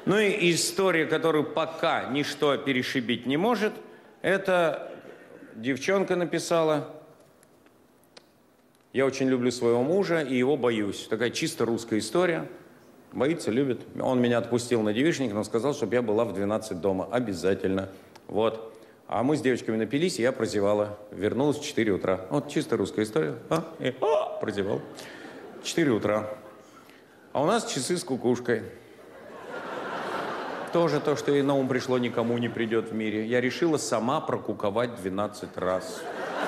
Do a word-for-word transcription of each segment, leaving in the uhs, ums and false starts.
Ну и история, которую пока ничто перешибить не может, это девчонка написала: «Я очень люблю своего мужа и его боюсь». Такая чисто русская история. Боится, любит. Он меня отпустил на девичник, но сказал, чтобы я была в двенадцать дома. Обязательно. Вот. А мы с девочками напились, и я прозевала. Вернулась в четыре утра. Вот чисто русская история. А? И, а, прозевал. четыре утра. А у нас часы с кукушкой. Тоже то, что ей на ум пришло, никому не придет в мире. Я решила сама прокуковать двенадцать раз.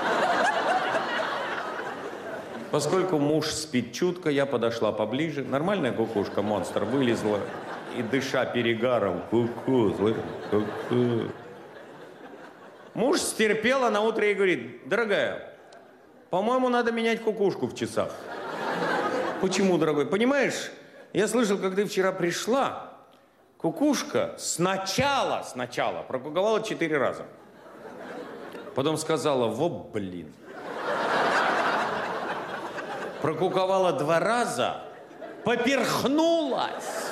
Поскольку муж спит чутко, я подошла поближе. Нормальная кукушка, монстр, вылезла и, дыша перегаром, ку-ку, ку-ку. Муж стерпел, а на утро ей говорит: дорогая, по-моему, надо менять кукушку в часах. Почему, дорогой? Понимаешь, я слышал, как ты вчера пришла, кукушка сначала, сначала прокуковала четыре раза. Потом сказала: во, блин. Прокуковала два раза, поперхнулась,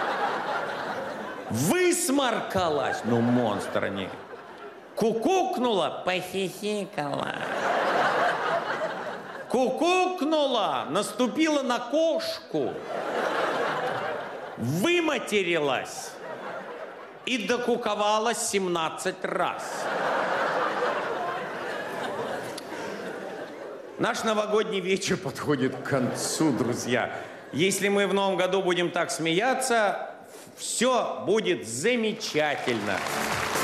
высморкалась, ну, монстр они. Кукукнула, похихикала. Кукукнула, наступила на кошку, выматерилась и докуковала семнадцать раз. Наш новогодний вечер подходит к концу, друзья. Если мы в новом году будем так смеяться, все будет замечательно.